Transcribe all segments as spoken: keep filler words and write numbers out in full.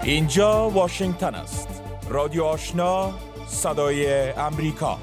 اینجا واشنگتن است. رادیو آشنا، صدای امریکا.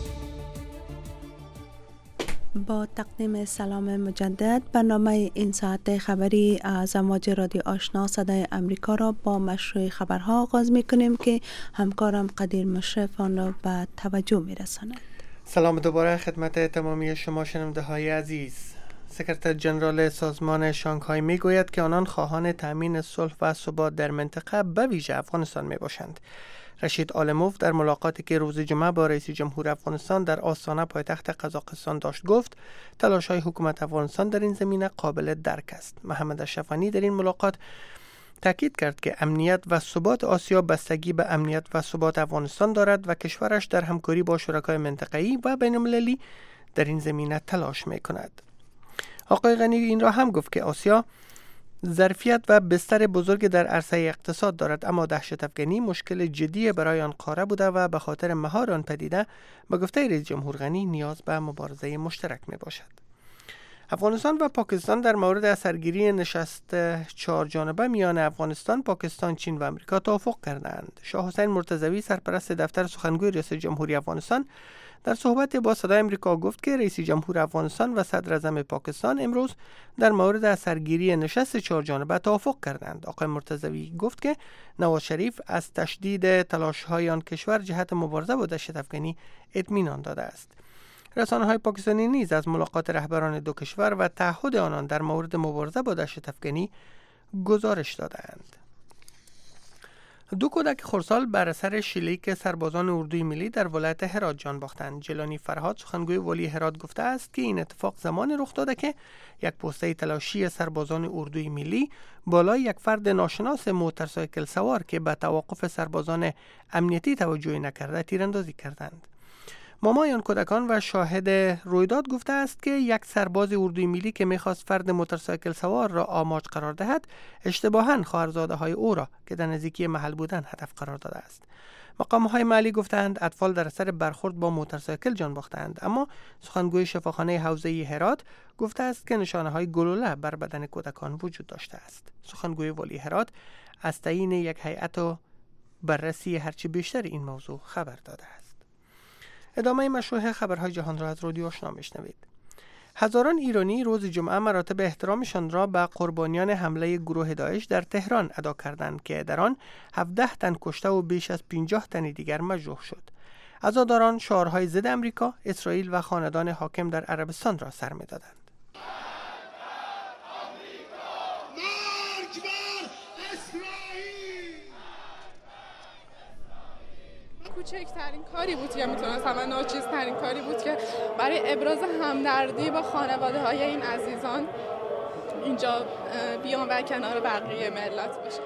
با تقدیم سلام مجدد، برنامه این ساعت خبری از امواج رادیو آشنا صدای امریکا را با مشروع خبرها آغاز می کنیم که همکارم قدیر مشرف آن را به توجه می رساند. سلام دوباره خدمت تمامی شما شنونده های عزیز. سکرتر جنرال سازمان شانگهای می گوید که آنان خواهان تامین صلح و ثبات در منطقه به ویژه افغانستان می باشند. رشید عالموف در ملاقاتی که روز جمعه با رئیس جمهور افغانستان در آستانه پایتخت قزاقستان داشت گفت تلاش‌های حکومت افغانستان در این زمینه قابل درک است. محمد اشرفانی در این ملاقات تاکید کرد که امنیت و ثبات آسیا بستگی به امنیت و ثبات افغانستان دارد و کشورش در همکاری با شرکای منطقه‌ای و بین‌المللی در این زمینه تلاش می‌کند. آقای غنی این را هم گفت که آسیا ظرفیت و بستر بزرگ در عرصه اقتصاد دارد، اما دهشت افکنی مشکل جدی برای آن قاره بوده و به خاطر مهار آن پدیده به گفته رئیس جمهور غنی نیاز به مبارزه مشترک می باشد. افغانستان و پاکستان در مورد سرگیری نشست چهار جانبه میان افغانستان، پاکستان، چین و امریکا توافق کردند. شاه حسین مرتضوی سرپرست دفتر سخنگوی ریاست جمهوری افغانستان در صحبت با صدای امریکا گفت که رئیس جمهور افغانستان و صدر اعظم پاکستان امروز در مورد سرگیری نشست چهار جانبه توافق کردند. آقای مرتضوی گفت که نواز شریف از تشدید تلاش‌های آن کشور جهت مبارزه با دهشت افکنی اطمینان داده است. رسانه‌های پاکستانی نیز از ملاقات رهبران دو کشور و تعهد آنان در مورد مبارزه با دهشت افکنی گزارش دادند. دو کودک خردسال بر اثر شلیک سربازان اردوی ملی در ولایت هرات جان باختند. جلانی فرهاد سخنگوی والی هرات گفته است که این اتفاق زمان رخ داده که یک پوسته تلاشی سربازان اردوی ملی بالای یک فرد ناشناس موتورسایکل سوار که به توقف سربازان امنیتی توجهی نکرده تیراندازی کردند. مامای آن کودکان و شاهد رویداد گفته است که یک سرباز اردوی ملی که می‌خواست فرد موتورسایکل سوار را آماج قرار دهد، اشتباهاً خواهرزاده‌های او را که در نزدیکی محل بودند هدف قرار داده است. مقام‌های محلی گفتند اطفال در اثر برخورد با موتورسایکل جان باختند، اما سخنگوی شفاخانه حوزه هرات گفته است که نشانه‌های گلوله بر بدن کودکان وجود داشته است. سخنگوی والی هرات از تعیین یک هیئت و بررسی هرچی بیشتر این موضوع خبر داده است. ادامه مشروع خبرهای جهان را از رادیو آشنا میشنوید. هزاران ایرانی روز جمعه مراتب احترامشان را به قربانیان حمله گروه داعش در تهران ادا کردند که در آن هفده تن کشته و بیش از پنجاه تن دیگر مجروح شد. عزاداران شعارهای ضد امریکا، اسرائیل و خاندان حاکم در عربستان را سر می‌دادند. کوچکترین کاری بود که میتونستم و ناچیزترین کاری بود که برای ابراز همدردی با خانواده های این عزیزان اینجا بیان و کنار بقیه ملت باشم.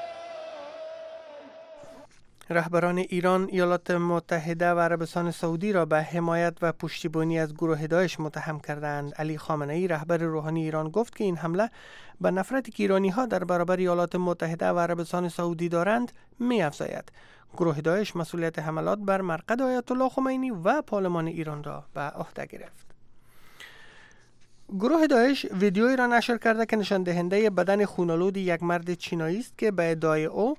رهبران ایران، ایالات متحده و عربستان سعودی را به حمایت و پشتیبانی از گروه داعش متهم کردند. علی خامنه‌ای رهبر روحانی ایران گفت که این حمله به نفرتی که ایرانی‌ها در برابر ایالات متحده و عربستان سعودی دارند می‌افزاید. گروه داعش مسئولیت حملات بر مرقد آیت الله خمینی و پارلمان ایران را به عهده گرفت. گروه داعش ویدیویی را نشر کرده که نشان دهنده بدن خونالود یک مرد چینایی است که به ادعای او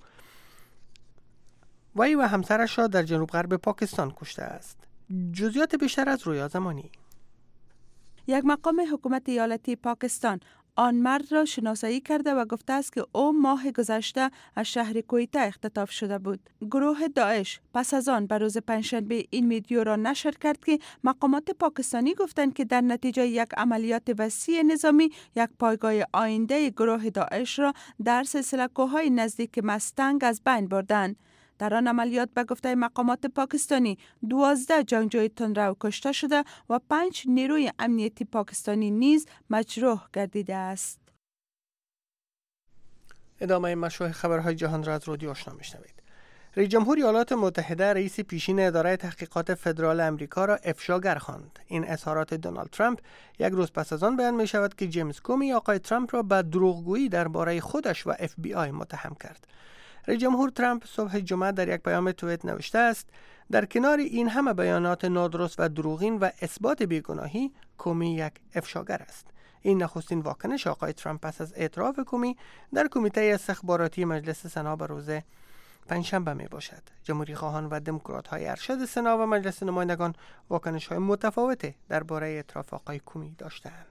وی و همسرش را در جنوب غرب پاکستان کشته است. جزئیات بیشتر از رویا زمانی. یک مقام حکومت ایالتی پاکستان آن مرد را شناسایی کرده و گفته است که او ماه گذشته از شهر کویته اختطاف شده بود. گروه داعش پس از آن به روز پنجشنبه این ویدیو را نشر کرد که مقامات پاکستانی گفتند که در نتیجه یک عملیات وسیع نظامی یک پایگاه آینده گروه داعش را در سلسله کوههای نزدیک مستنگ از بین بردند. در آن عملیات به گفته مقامات پاکستانی دوازده جنگجوی تندرو کشته شده و پنج نیروی امنیتی پاکستانی نیز مجروح گردیده است. ادامه مشروع خبرهای جهان را از رادیو آشنا میشنوید. رئیس جمهور ایالات متحده رئیس پیشین اداره تحقیقات فدرال آمریکا را افشاگر خواند. این اظهارات دونالد ترامپ یک روز پس از آن بیان می شود که جیمز کومی آقای ترامپ را به دروغگویی درباره خودش و اف بی آی متهم کرد. رئیس جمهور ترامپ صبح جمعه در یک پیام توییت نوشته است: در کنار این همه بیانات نادرست و دروغین و اثبات بیگناهی، کومی یک افشاگر است. این نخستین واکنش آقای ترامپ پس از اعتراف کمی در کمیته استخباراتی مجلس سنا به روز پنجشنبه می باشد. جمهوری خواهان و دموکرات های ارشد سنا و مجلس نمایندگان واکنش های متفاوته درباره اعتراف آقای کمی داشتند.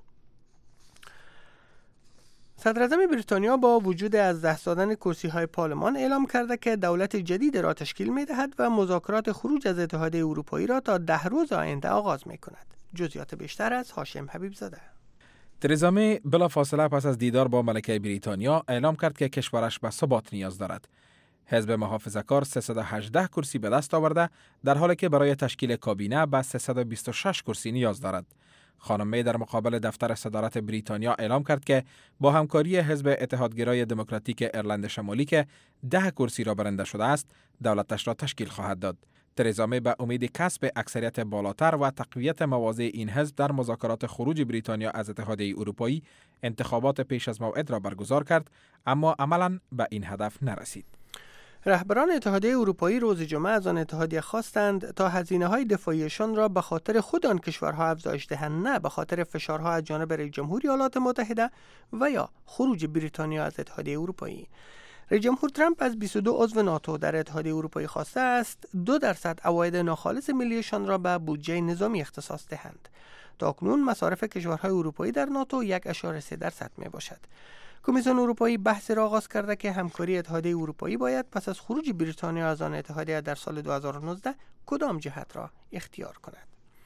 صدر اعظم بریتانیا با وجود از دست دادن کرسی های پارلمان اعلام کرده که دولت جدید را تشکیل می دهد و مذاکرات خروج از اتحادیه اروپایی را تا ده روز آینده آغاز می کند. جزئیات بیشتر از هاشم حبیب زاده. ترزا می بلافاصله پس از دیدار با ملکه بریتانیا اعلام کرد که کشورش به ثبات نیاز دارد. حزب محافظه‌کار سیصد و هجده کرسی به دست آورده، در حالی که برای تشکیل کابینه به سیصد و بیست و شش کرسی نیاز دارد. خانم می در مقابل دفتر صدارت بریتانیا اعلام کرد که با همکاری حزب اتحادگرای دموکراتیک ایرلند شمالی که ده کرسی را برنده شده است، دولتش را تشکیل خواهد داد. ترزا می به امید کسب اکثریت بالاتر و تقویت مواضع این حزب در مذاکرات خروج بریتانیا از اتحادیه اروپایی انتخابات پیش از موعد را برگزار کرد، اما عملاً به این هدف نرسید. رهبران اتحادیه اروپایی روز جمعه از آن اتحادیه خواستند تا هزینه‌های دفاعیشان را به خاطر خود آن کشورها افزایش دهند، نه به خاطر فشارها از جانب رئیس جمهور ایالات متحده و یا خروج بریتانیا از اتحادیه اروپایی. رئیس جمهور ترامپ از بیست و دو عضو ناتو در اتحادیه اروپایی خواسته است دو درصد عواید ناخالص ملیشان را به بودجه نظامی اختصاص دهند. تاکنون مصارف کشورهای اروپایی در ناتو یک و سه درصد می باشد. کمیسیون اروپایی بحث را آغاز کرده که همکاری اتحادیه اروپایی باید پس از خروج بریتانیا از آن اتحادیه در سال دو هزار و نوزده کدام جهت را اختیار کند.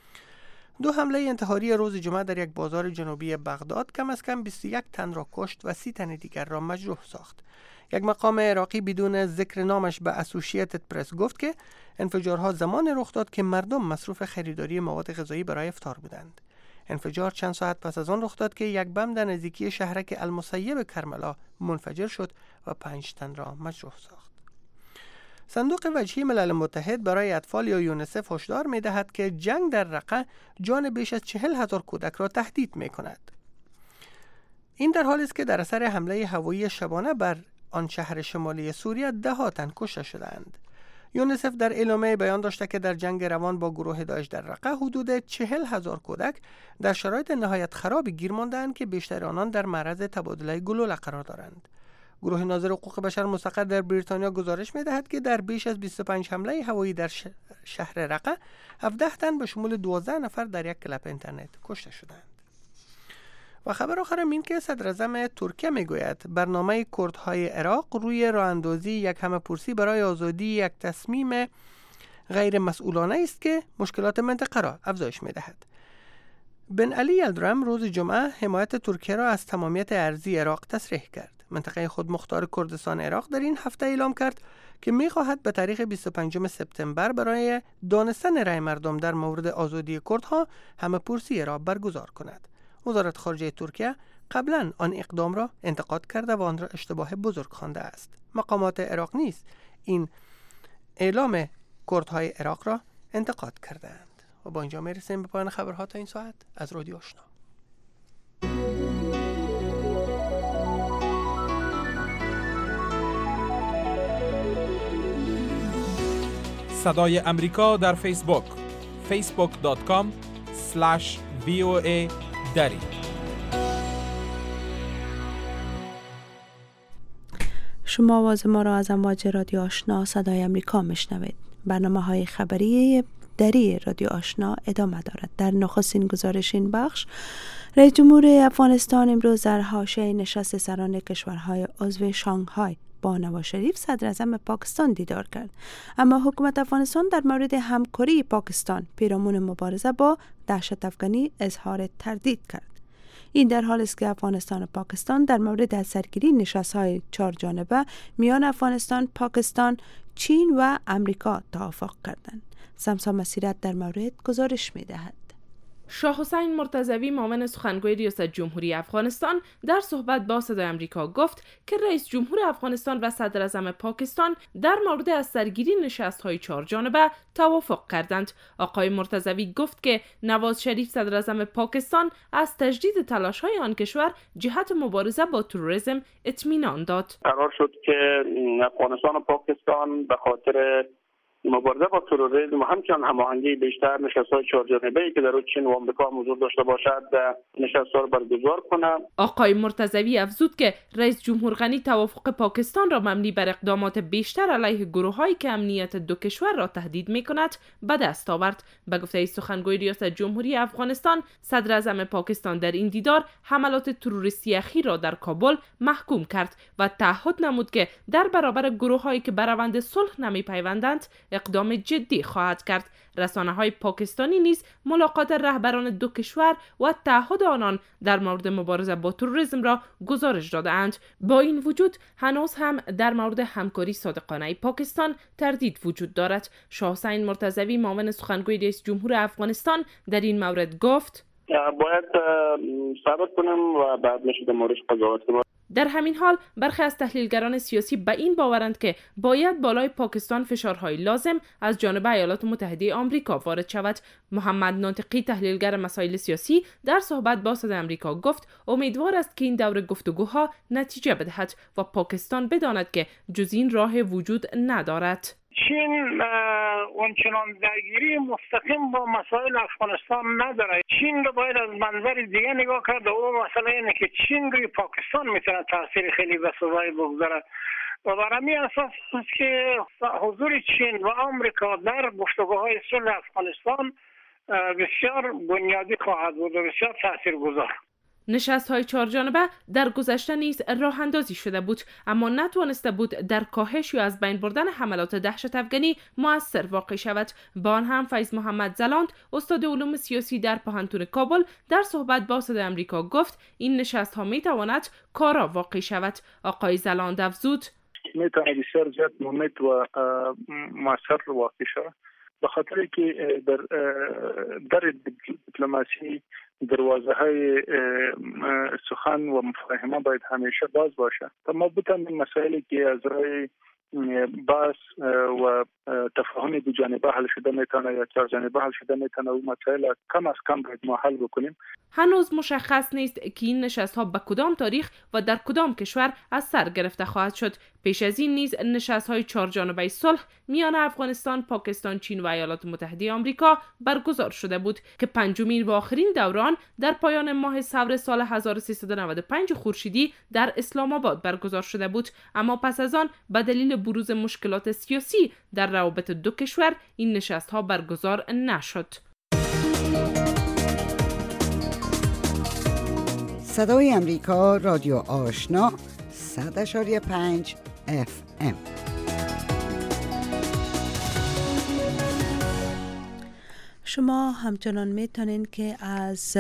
دو حمله انتحاری روز جمعه در یک بازار جنوبی بغداد کم از کم بیست و یک تن را کشت و سی تن دیگر را مجروح ساخت. یک مقام عراقی بدون ذکر نامش به اسوسییتد پرس گفت که انفجارها زمان رخ داد که مردم مصروف خریداری مواد غذایی برای افطار بودند. انفجار چند ساعت پس از آن رخ داد که یک بم در نزدیکی شهرک المسیب کربلا منفجر شد و پنج تن را مجروح ساخت. صندوق وجهی ملل متحد برای اطفال یا یونیسف هشدار می دهد که جنگ در رقه جان بیش از چهل هزار کودک را تهدید می کند. این در حالی است که در اثر حمله هوایی شبانه بر آن شهر شمالی سوریه ده ها تن کشته شدند. یونیسف در اعلامیه بیان داشته که در جنگ روان با گروه داعش در رقه حدود چهل هزار کودک در شرایط نهایت خرابی گیر مانده‌اند که بیشتر آنان در معرض تبادله گلوله قرار دارند. گروه ناظر حقوق بشر مستقر در بریتانیا گزارش می‌دهد که در بیش از بیست و پنج حمله هوایی در شهر رقه هفده تن به شمول دوازده نفر در یک کلاب اینترنت کشته شدند. و خبر آخر این که صدر اعظم ترکیه میگوید برنامه کردهای عراق روی راه اندازی یک همه‌پرسی برای آزادی یک تصمیم غیر مسئولانه است که مشکلات منطقه را افزایش میدهد. بن علی یلدرم روز جمعه حمایت ترکیه را از تمامیت ارضی عراق تصریح کرد. منطقه خودمختار کردستان عراق در این هفته اعلام کرد که می‌خواهد به تاریخ بیست و پنجم سپتامبر برای دانستن رأی مردم در مورد آزادی کردها همه‌پرسی را برگزار کند. وزارت خارجه ترکیه قبلا آن اقدام را انتقاد کرده و آن را اشتباه بزرگ خوانده است. مقامات عراق نیز این اعلام کردهای عراق را انتقاد کردند. و با اینجا میرسیم به پایان خبرها تا این ساعت از رادیو آشنا. صدای امریکا در فیسبوک فیسبوک دات کام اسلش وی او ای دری. شما آواز ما را از امواج رادیو آشنا صدای امریکا میشنوید. برنامه های خبری دری رادیو آشنا ادامه دارد. در نخستین گزارش این بخش، رئیس جمهور افغانستان امروز در حاشیه نشست سران کشورهای عضو شانگهای با نواز شریف صدر اعظم پاکستان دیدار کرد، اما حکومت افغانستان در مورد همکاری پاکستان پیرامون مبارزه با دهشت افغانی اظهار تردید کرد. این در حالی است که افغانستان و پاکستان در مورد از سرگیری نشست‌های چهار جانبه میان افغانستان، پاکستان، چین و امریکا توافق کردند. سمسا مسیرت در مورد گزارش می‌دهد. شاه حسین مرتضوی معاون سخنگوی ریاست جمهوری افغانستان در صحبت با صدای امریکا گفت که رئیس جمهور افغانستان و صدر اعظم پاکستان در مورد از سرگیری نشست‌های چهار جانبه توافق کردند. آقای مرتضوی گفت که نواز شریف صدر اعظم پاکستان از تجدید تلاش‌های آن کشور جهت مبارزه با تروریسم اطمینان داد. قرار شد که افغانستان و پاکستان به خاطر مبارزه با تروریسم و همچنین هماهنگی بیشتر نشست‌های چهارجانبه‌ای که در چین و آمریکا حضور داشته باشد نشست‌ها را برگزار کنم. آقای مرتضوی افزود که رئیس جمهور غنی توافق پاکستان را مبنی بر اقدامات بیشتر علیه گروه‌هایی که امنیت دو کشور را تهدید می‌کند به دست آورد. به گفته سخنگوی ریاست جمهوری افغانستان، صدر اعظم پاکستان در این دیدار حملات تروریستی اخیر را در کابل محکوم کرد و تعهد نمود که در برابر گروه‌هایی که بر روند صلح نمی‌پیوندند اقدام جدی خواهد کرد. رسانه‌های پاکستانی نیز ملاقات رهبران دو کشور و تعهد آنان در مورد مبارزه با تروریسم را گزارش داده‌اند. با این وجود هنوز هم در مورد همکاری صادقانه پاکستان تردید وجود دارد. شاه حسین مرتضوی معاون سخنگوی رئیس جمهور افغانستان در این مورد گفت: باید ثابت کنم و بعد میشه در موردش قضاوت کنم. در همین حال برخی از تحلیلگران سیاسی به این باورند که باید بالای پاکستان فشارهای لازم از جانب ایالات متحده آمریکا وارد شود. محمد ناطقی، تحلیلگر مسائل سیاسی، در صحبت با صدای آمریکا گفت امیدوار است که این دور گفتگوها نتیجه بدهد و پاکستان بداند که جز این راه وجود ندارد. چین اونچنان درگیری مستقیم با مسائل افغانستان نداره. چین رو باید از منظر دیگه نگاه کرد و اون مسئله اینه که چین روی پاکستان میتونه تاثیر خیلی بسزایی بگذاره و بر همین اساس است که حضور چین و آمریکا در گفتگوهای صلح افغانستان بسیار بنیادی خواهد بود و بسیار تاثیرگذار. نشست‌های چهارجانبه در گذشته نیز راه اندازی شده بود، اما نتوانسته بود در کاهش یا از بین بردن حملات دهشت افغانی مؤثر واقع شود. با آن هم فیض محمد زلاند، استاد علوم سیاسی در پوهنتون کابل، در صحبت با صدای آمریکا گفت این نشست‌ها می‌تواند کارا واقع شود. آقای زلاند افزود: می‌تواند بسیار زیاد مفید و مؤثر واقع شود، به خاطر که در در دیپلماسی دروازه های سخن و مفاهمه باید همیشه باز باشه تا ما بتوانیم مسائلی که از راه بحث و تفاهم دو جانبه حل شده میتونه یا چهار جانبه حل شده میتونه و مسائل کم از کم باید ما حل بکنیم. هنوز مشخص نیست که این نشست‌ها به کدام تاریخ و در کدام کشور از سر گرفته خواهد شد. پیش از این نیز نشست‌های چهارجانبه صلح میان افغانستان، پاکستان، چین و ایالات متحده آمریکا برگزار شده بود که پنجمین و آخرین دوران در پایان ماه ثور سال هزار و سیصد و نود و پنج خورشیدی در اسلام آباد برگزار شده بود، اما پس از آن به دلیل بروز مشکلات سیاسی در روابط دو کشور این نشست‌ها برگزار نشد. صدای امریکا، رادیو آشنا، صد اشاری پنج اف ام. شما همچنان میتونین که از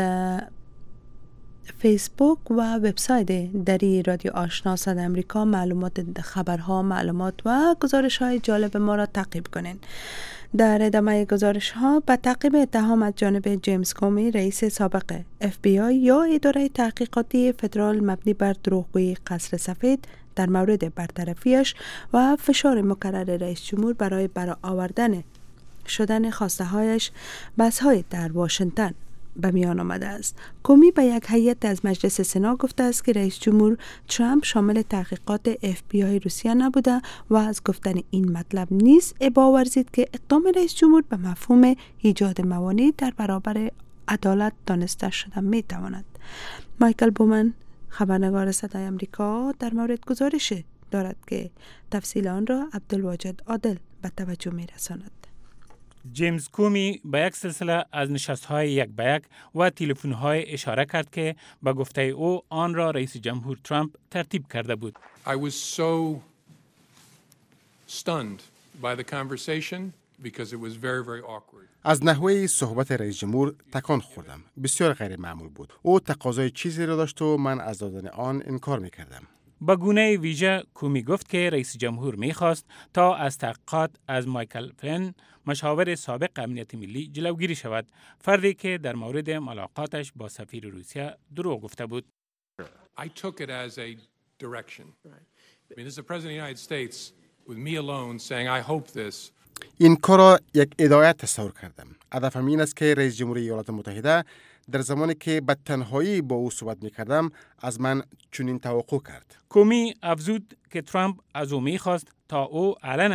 فیسبوک و وبسایت دری رادیو آشنا صدای امریکا معلومات، خبرها، معلومات و گزارش های جالب ما را تعقیب کنین. در ادامه گزارش ها به تعقیب اتهام از جانب جیمز کومی، رئیس سابق اف بی آی یا اداره تحقیقاتی فدرال مبنی بر دروغگویی قصر سفید در مورد برطرفیش و فشار مکرر رئیس جمهور برای برآوردن شدن خواسته هایش بحث‌های در واشنگتن به میان آمده است. کومی به یک هیئت از مجلس سنا گفته است که رئیس جمهور ترامپ شامل تحقیقات اف بی آی روسیه نبوده و از گفتن این مطلب نیز ابا ورزید که اقدام رئیس جمهور به مفهوم ایجاد موانع در برابر عدالت دانسته شده می تواند. مایکل بومن، خبرنگار صدای آمریکا، در مورد گزارش دارد که تفصیل آن را عبدالواجد عادل به توجه می رساند. جیمز کومی به یک سلسله از نشست‌های یک به یک و تلفن‌های اشاره کرد که به گفته او آن را رئیس جمهور ترامپ ترتیب کرده بود. I was so stunned by the conversation because it was very very awkward. از نحوه صحبت رئیس جمهور تکان خوردم. بسیار غیر معمول بود. او تقاضای چیزی را داشت و من از دادن آن انکار می‌کردم. با گونه ویژه کومی گفت که رئیس جمهور می‌خواست تا از تحقیقات از مایکل فلین، مشاور سابق امنیت ملی، جلوگیری شود، فردی که در مورد ملاقاتش با سفیر روسیه دروغ گفته بود. I took it as a direction. I mean, this is the president of the United States with me alone saying I hope this. این کار را یک هدایت تصور کردم. هدفم این است که رئیس جمهوری ایالات متحده در زمانی که به تنهایی با او صحبت می‌کردم از من چنین توقع کرد. کومی افزود که ترامپ از او می‌خواست تا او علنا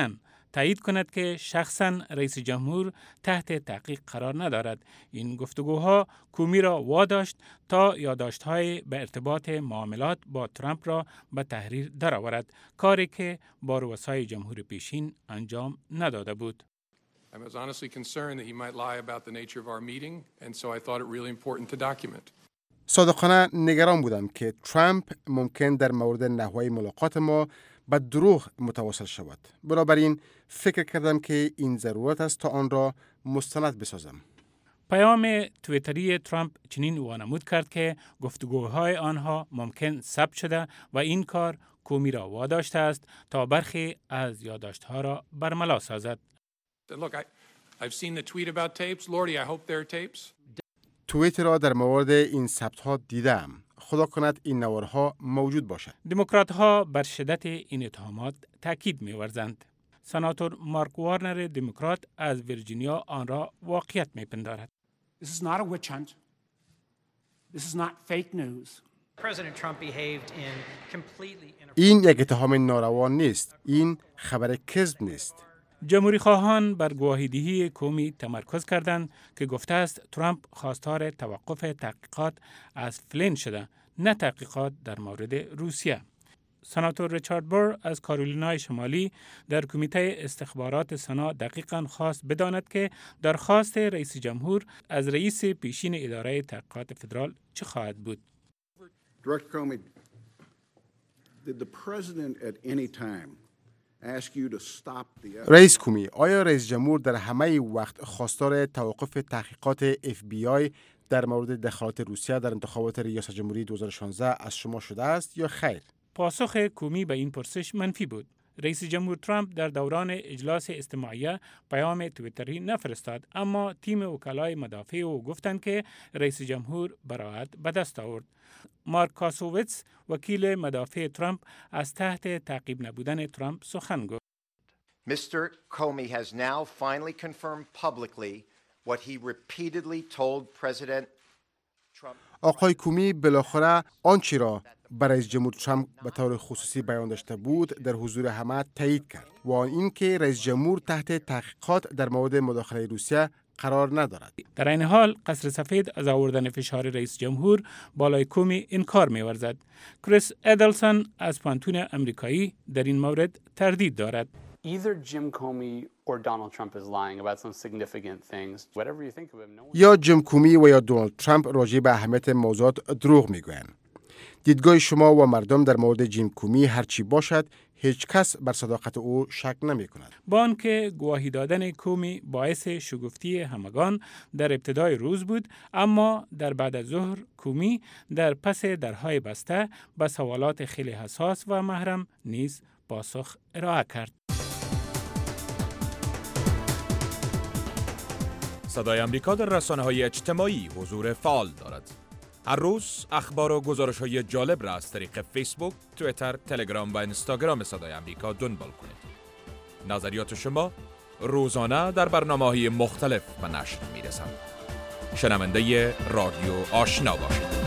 تایید کند که شخصاً رئیس جمهور تحت تحقیق قرار ندارد. این گفتگوها کومی را واداشت تا یادداشت‌های به ارتباط معاملات با ترامپ را به تحریر درآورد، کاری که با رؤسای جمهور پیشین انجام نداده بود. I was honestly concerned that he might lie about the nature of our meeting, and so I thought it really important to document. صادقانه نگران بودم که ترامپ ممکن در مورد نحوه ملاقات ما به دروغ متواصل شود. بنابراین فکر کردم که این ضرورت است تا آن را مستند بسازم. پیام توییتری ترامپ چنین وانمود کرد که گفتگوهای آنها ممکن ثبت شده و این کار کومی را واداشته است تا برخی از یادداشت‌ها را برملا سازد. Look, I, I've seen the tweet about tapes. Lordy, I hope they're tapes. توییت را در مورد این ثبت‌ها دیدم. خدا کند این نوارها موجود باشد. دموکرات‌ها بر شدت این اتهامات تاکید می‌ورزند. سناتور مارک وارنر دموکرات از ویرجینیا آن را واقعیت می‌پندارد. This is not a witch hunt. This is not fake news. President Trump behaved in completely این یک اتهام ناروا نیست. این خبر کذب نیست. جمهوری خواهان بر گواهیدهی کومی تمرکز کردند که گفته است ترامپ خواستار توقف تحقیقات از فلین شده، نه تحقیقات در مورد روسیه. سناتور ریچارد بور از کارولینای شمالی در کمیته استخبارات سنا دقیقاً خواست بداند که درخواست رئیس جمهور از رئیس پیشین اداره تحقیقات فدرال چه خواهد بود. Director Comey, did the president at any time ask you to stop the رئیس کومی، آیا رئیس جمهور در همه وقت خواستار توقف تحقیقات اف بی آی در مورد دخالت روسیه در انتخابات ریاست جمهوری دو هزار و شانزده از شما شده است یا خیر؟ پاسخ کومی به این پرسش منفی بود. رئیس جمهور ترامپ در دوران اجلاس استماعیه پیام توییتری نفرستاد، اما تیم وکلای مدافع او گفتند که رئیس جمهور براءت به دست آورد. مارک کاسوویتس وکیل مدافع ترامپ از تحت تعقیب نبودن ترامپ سخن گفت. Mister Comey has now finally confirmed publicly what he repeatedly told President Trump. آقای کومی بالاخره آنچه را برای جمهور ترامپ به طور خصوصی بیان داشته بود در حضور همه تایید کرد و آن این که رئیس جمهور تحت تحقیقات در مورد مداخله روسیه قرار ندارد. در این حال قصر سفید از آوردن فشار رئیس جمهور بالای کومی انکار می‌ورزد. کریس ادلسون از پانتون امریکایی در این مورد تردید دارد. Either Jim Comey or Donald Trump is lying about some significant things. Whatever you think of him, no one... یا جیم کومی و یا دونالد ترامپ راجع به اهمیت موضوعات دروغ میگویند. دیدگاه شما و مردم در مورد جیم کومی هرچی باشد، هیچ کس بر صداقت او شک نمی کند. با آنکه گواهی دادن کومی باعث شگفتی همگان در ابتدای روز بود، اما در بعد از ظهر کومی در پس درهای بسته به سوالات خیلی حساس و محرم نیز پاسخ ارائه کرد. صدای امریکا در رسانه‌های اجتماعی حضور فعال دارد. هر روز اخبار و گزارش‌های جالب را از طریق فیسبوک، توییتر، تلگرام و اینستاگرام صدای امریکا دنبال کنید. نظریات شما روزانه در برنامه‌های مختلف به نشر می‌رسند. شنونده رادیو آشنا باشید.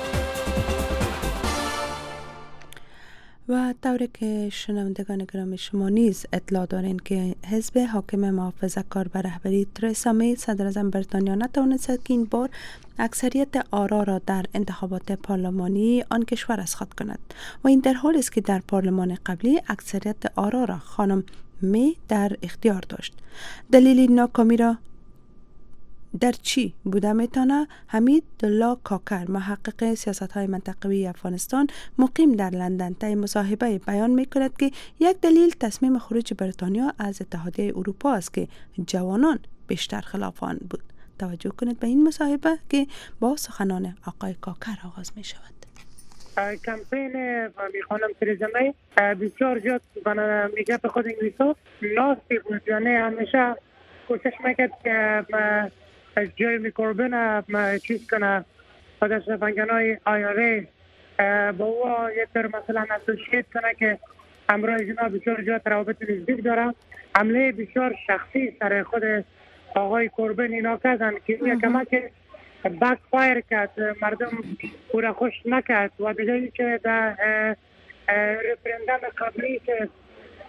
و طوری که شنوندگان گرامی شما نیز اطلاع دارین که حزب حاکم محافظه‌کار به رهبری ترسا می صدراعظم بریتانیا نتوانست که این بار اکثریت آرا را در انتخابات پارلمانی آن کشور اسقاط کند و این در حالی است که در پارلمان قبلی اکثریت آرا را خانم می در اختیار داشت. دلیل ناکامی را در چی بوده میتونه؟ حمید دلا کاکر، محقق سیاست‌های منطقوی افغانستان مقیم در لندن، طی مصاحبه بیان میکند که یک دلیل تصمیم خروج بریتانیا از اتحادیه اروپا است که جوانان بیشتر خلاف آن بود. توجه کنید به این مصاحبه که با سخنان آقای کاکر آغاز می شود. کمپین خانم تریزا می بسیار زیاد میگه به خود انگلیسا لاستی بود، یعنی همیشه کوشش میکرد که جیرمی کوربین چیز کنه و در سفنگنای آیاره با او یک تر مثلا اسوشیت کنه که همراه جنا بسیار زیاد روابط نزدیک داره. حمله بسیار شخصی سر خود آقای کوربین اینا کردن که یک کمک بک فایر کرد، مردم او را خوش نکرد و دیگه که در رفرندم قبلی که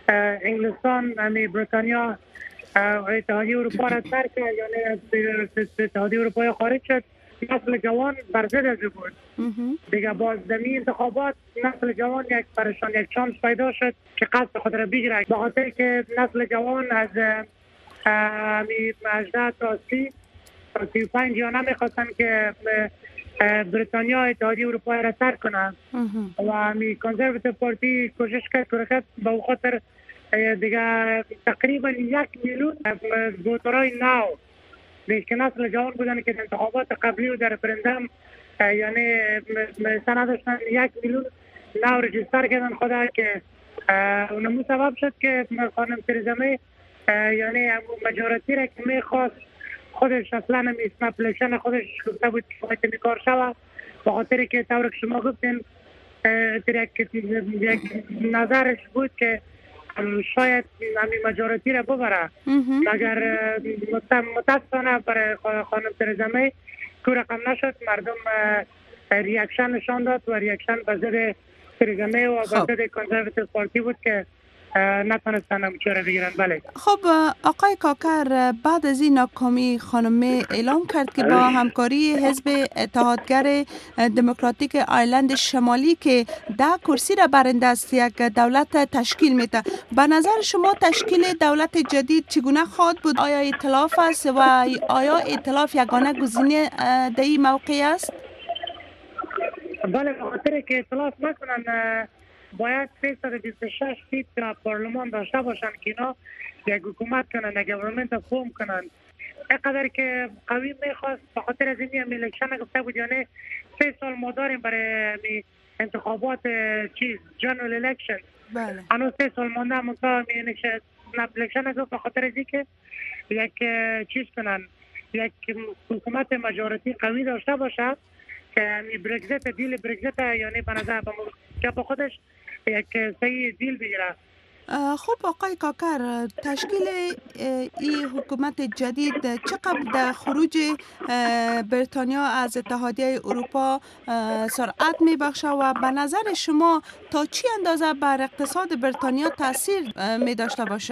انگلستان همی بریتانیا اتحادیه اروپا را ترک کرد، یعنی از اتحادیه اروپا خارج شد، نسل جوان بر ضد از بود. دیگه باز دمی انتخابات نسل جوان یک پرشان یک چانس پیدا شد که قصد خود را بگیره، به خاطر که نسل جوان از همی هجده تا سی تا سی و پنج یا نمیخواستن که بریتانیا اتحادیه اروپا را ترک کنند و همی کنزرواتیو پارتی کوشش کرد کرد به خاطر دیگه تقریبا یک میلیون ووترای نو که نسل جوان بودن که انتخابات قبلی و در رفرندم یعنی مثلا داشتن یک میلیون نو رجیستر کردن خدا که اونمو سبب شد که خانم تریزا می یعنی مجارتی را که میخواست خودش اصلا نمیست اپلیکیشن خودش گفته بود که باید میکار شود به خاطر که طور که شما گفتین یک نظرش بود که شاید همین مجارتی را ببره مگر متاسفانه برای خانم تریزا می که رقم نشد، مردم ریاکشن نشان داد و ریاکشن به ضد تریزا می و به ضد کنزرواتیو پارتی بود که نتونستن هم چرا بگیرن. بله. خب آقای کاکر، بعد از این ناکامی خانم اعلام کرد که با همکاری حزب اتحادگر دموکراتیک آیرلند شمالی که ده کرسی را برنده است یک دولت تشکیل میده. به نظر شما تشکیل دولت جدید چگونه خواهد بود؟ آیا ائتلاف است و آیا ائتلاف یگانه گزینه در این موقع است؟ بله، به خاطر که ائتلاف نکنن باید سیصد و بیست و شش سیت در پارلمان داشته باشن که اینا یک حکومت کنن، یک گورنمنت فرم کنن. اینقدر که قوی میخواست به خاطر از این هم الیکشن گفته بود، یعنی سه سال ما داریم برای انتخابات چیز جنرال الیکشن. بله. هنوز سه سال مانده منتها الیکشن گفت به خاطر از که یک چیز کنن، یک حکومت مجارتی قوی داشته باشه که برگزیت دیل برگزیت یعنی به نظر که با خودش یک صحیح دیل بگیره. خب آقای کاکر، تشکیل این حکومت جدید چقدر در خروج بریتانیا از اتحادیه اروپا سرعت میبخشه و به نظر شما تا چی اندازه بر اقتصاد بریتانیا تاثیر می داشته باشه؟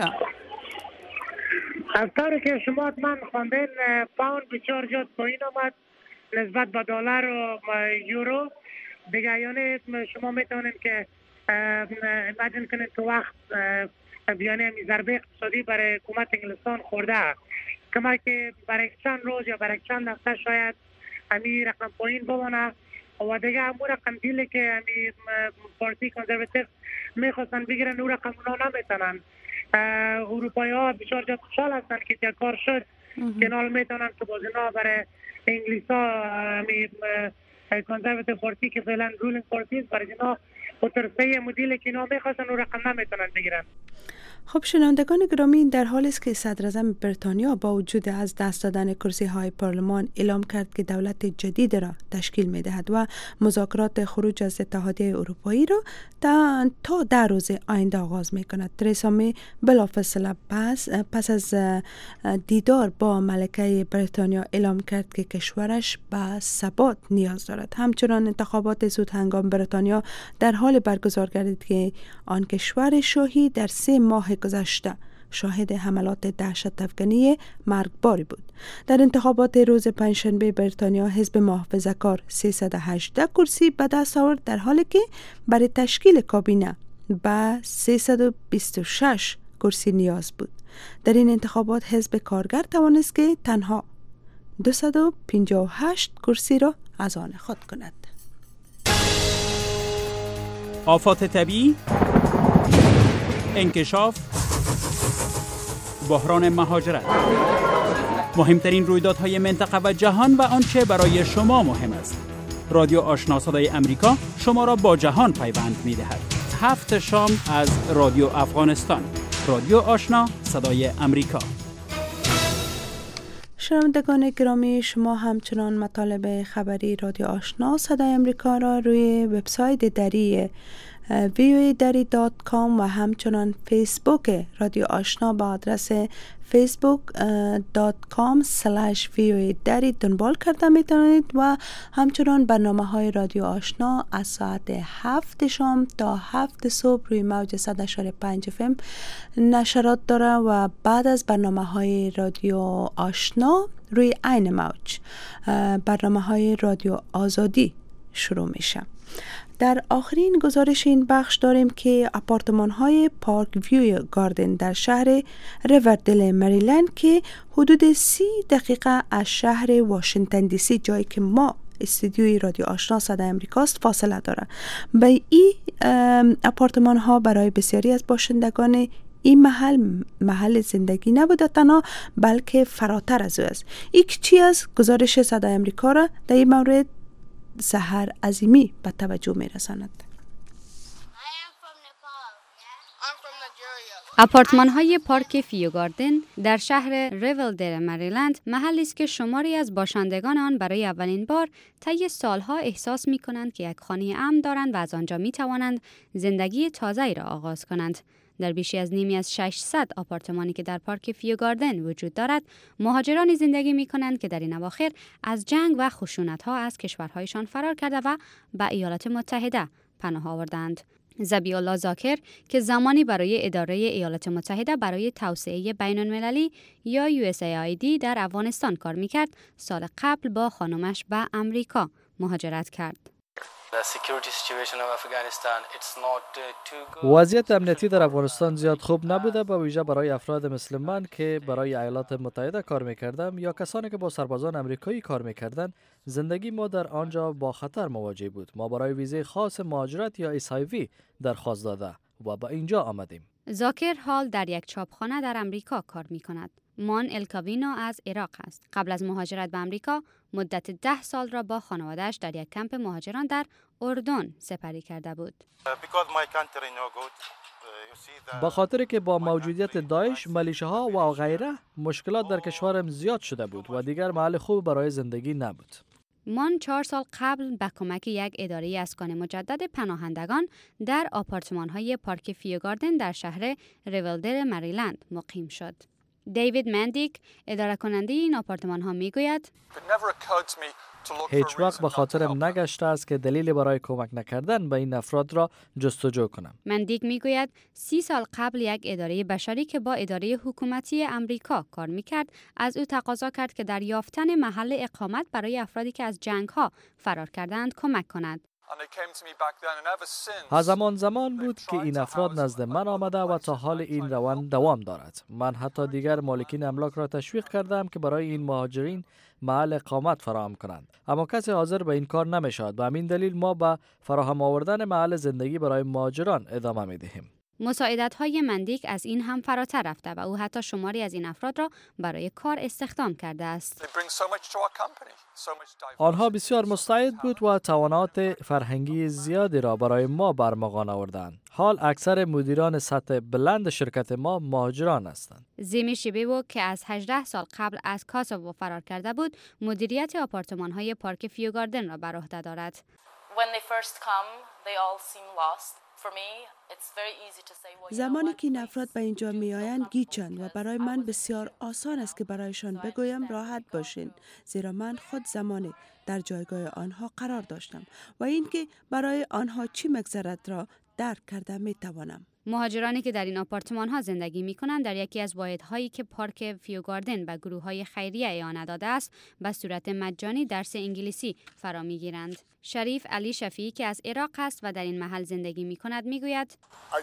از طوری که شما من خواندین پاوند بسیار زیاد پایین آمد نسبت به دلار و یورو دیگه، یعنی شما میتونید که ایمجین کنید تو وقت بیانه ضربه اقتصادی برای حکومت انگلستان خورده، کما که برای چند روز یا برای چند هفته شاید همین رقم پایین بمانه و دیگه همون رقم دیلی که همین پارتی کنزرواتیو میخواستن بگیرن اون رقم اونا نمیتونن. اروپایی ها بسیار جد خوشحال هستن که یک کار شد که نال میتونن که باز اینا برای انگلیس ها همین کنزرواتیو پارتی که فعلا رولینگ پارتی است برای اینا خطرسه مدیل که اینا میخواستن اون رقم نمیتونن بگیرن. خب شنوندگان گرامی، در حالی است که صدراعظم بریتانیا با وجود از دست دادن کرسی های پارلمان اعلام کرد که دولت جدید را تشکیل می دهد و مذاکرات خروج از اتحادیه اروپایی را تا, تا در روز آینده آغاز می کند. تریسا می بلافاصله پس پس از دیدار با ملکه بریتانیا اعلام کرد که کشورش به ثبات نیاز دارد. همچنان انتخابات زود هنگام بریتانیا در حال برگزار گردید که آن کشور شاهی در سه ماه گذشته شاهد حملات دهشت افغانی مرگباری بود. در انتخابات روز پنجشنبه بریتانیا حزب محافظه‌کار سیصد و هجده کرسی به دست آورد، در حالی که برای تشکیل کابینه به سیصد و بیست و شش کرسی نیاز بود. در این انتخابات حزب کارگر توانست که تنها دویست و پنجاه و هشت کرسی را از آن خود کند. آفات طبیعی، انکشاف، بحران مهاجرت، مهمترین رویدادهای منطقه و جهان و آنچه برای شما مهم است. رادیو آشنا صدای امریکا شما را با جهان پیوند می‌دهد. هفت شام از رادیو افغانستان. رادیو آشنا صدای امریکا. شنوندگان گرامی، شما همچنان مطالب خبری رادیو آشنا صدای امریکا را روی وبسایت دری وی او ای دری دات کام و همچنان فیسبوک رادیو آشنا با آدرس فیسبوک دات کام سلش وی او ای دری دنبال کرده میتونید و همچنان برنامه های رادیو آشنا از ساعت هفت شام تا هفت صبح روی موج صد و پنج اف ام نشرات داره و بعد از برنامه های رادیو آشنا روی عین موج برنامه های رادیو آزادی شروع میشه. در آخرین گزارش این بخش داریم که آپارتمان های پارک ویو گاردن در شهر ریوردل مریلند که حدود سی دقیقه از شهر واشنگتن دی سی، جایی که ما استودیوی رادیو آشنا صدای امریکاست، فاصله داره. به این آپارتمان ها برای بسیاری از باشندگان این محل محل زندگی نبوده تنها، بلکه فراتر از او است. یک چی از گزارش صدای امریکا را در این مورد سحر عظیمی به توجه می رساند. آپارتمان های پارک فیو گاردن در شهر ریولدر مریلند محلی است که شماری از باشندگان آن برای اولین بار طی سالها احساس می کنند که یک خانه امن دارند و از آنجا می توانند زندگی تازه‌ای را آغاز کنند. در بیشتر از نیمی از ششصد آپارتمانی که در پارک فیو گاردن وجود دارد، مهاجرانی زندگی می کنند که در این اواخر از جنگ و خشونت‌ها از کشورهایشان فرار کرده و به ایالات متحده پناه آوردند. زبی‌الله زاکر که زمانی برای اداره ایالات متحده برای توسعه بین‌المللی یا یو اس ای آی دی در افغانستان کار می‌کرد، سال قبل با خانمش به امریکا مهاجرت کرد. وضعیت امنیتی در افغانستان زیاد خوب نبوده، به ویژه برای افراد مثل من که برای ایالات متحده کار میکردم یا کسانی که با سربازان امریکایی کار میکردن. زندگی ما در آنجا با خطر مواجه بود. ما برای ویزه خاص مهاجرت یا اس آی وی درخواست داده و به اینجا آمدیم. زاکر حال در یک چاپخانه در امریکا کار میکند. مان الکاوینو از عراق است. قبل از مهاجرت به امریکا مدت ده سال را با خانواده‌اش در یک کمپ مهاجران در اردن سپری کرده بود. با خاطر که با موجودیت داعش، ملیشه‌ها و غیره مشکلات در کشورم زیاد شده بود و دیگر محل خوب برای زندگی نبود. مان چهار سال قبل به کمک یک اداره اسکان مجدد پناهندگان در آپارتمان‌های پارک فیو گاردن در شهر ریولدر مریلند مقیم شد. دیوید مندیک، اداره کننده این آپارتمان ها می گوید هیچ وقت به خاطرم نگشته است که دلیلی برای کمک نکردن به این افراد را جستجو کنم. مندیک می گوید سی سال قبل یک اداره بشری که با اداره حکومتی امریکا کار می کرد از او تقاضا کرد که در یافتن محل اقامت برای افرادی که از جنگ ها فرار کردند کمک کند. از زمان زمان بود که این افراد نزد من آمده و تا حال این روند دوام دارد. من حتی دیگر مالکین املاک را تشویق کردم که برای این مهاجرین محل اقامت فراهم کنند، اما کسی حاضر به این کار نمی‌شد. به همین دلیل ما به فراهم آوردن محل زندگی برای مهاجران ادامه می‌دهیم. مساعدت‌های مندیک از این هم فراتر رفته و او حتی شماری از این افراد را برای کار استخدام کرده است. آنها بسیار مستعد بود و توانات فرهنگی زیادی را برای ما برمغان آوردند. حال اکثر مدیران سطح بلند شرکت ما مهاجران هستند. زیمی شیبیو که از هجده سال قبل از کاسوو فرار کرده بود، مدیریت آپارتمان‌های پارک فیو گاردن را بر عهده دارد. زمانی که این افراد به اینجا می آیند گیجند و برای من بسیار آسان است که برایشان بگویم راحت باشین، زیرا من خود زمانی در جایگاه آنها قرار داشتم و اینکه برای آنها چی مگذرد را درک کرده می توانم. مهاجرانی که در این آپارتمان ها زندگی می کنند در یکی از واحدهایی که پارک فیو گاردن به گروه های خیریه اعانه داده است به صورت مجانی درس انگلیسی فرا می گیرند. شریف علی شفیعی که از عراق است و در این محل زندگی می کند می گوید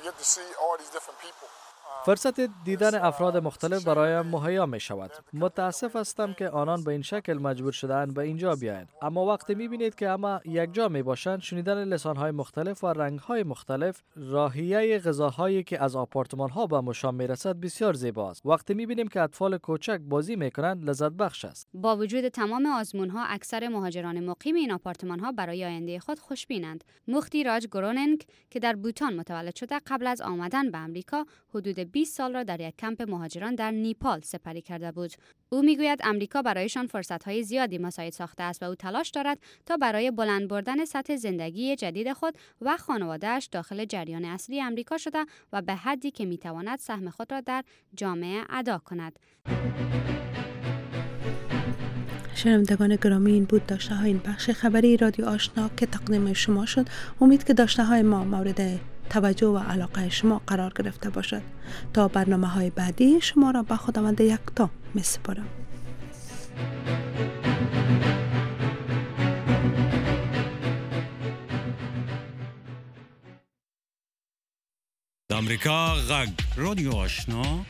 فرصت دیدن افراد مختلف برایم مهیا می شود. متاسف هستم که آنان به این شکل مجبور شدند به اینجا بیایند، اما وقتی می بینید که همه یک جا می باشند، شنیدن لسانهای مختلف و رنگهای مختلف، راهیه غذاهایی که از آپارتمان ها به مشام می رسد بسیار زیباست. وقتی می بینیم که اطفال کوچک بازی می کنند، لذت بخش است. با وجود تمام آزمون ها، اکثر مهاجران مقیم این آپارتمان ها برای آینده خود خوشبینند. مختی راج گروننگ که در بوتان متولد شده، قبل از آمدن به آمریکا حدود بیست سال را در یک کمپ مهاجران در نیپال سپری کرده بود. او میگوید امریکا برایشان فرصت‌های زیادی مساعد ساخته است و او تلاش دارد تا برای بلند بردن سطح زندگی جدید خود و خانواده‌اش داخل جریان اصلی امریکا شده و به حدی که میتواند سهم خود را در جامعه ادا کند. شنوندگان گرامی، این بود داشته های این بخش خبری رادیو آشنا که تقدیم شما شد. امید که داشته های ما مورد توجه و علاقه شما قرار گرفته باشد. تا برنامه های بعدی شما را به خداوند یکتا می سپارم. آمریکا غږ رادیو آشنا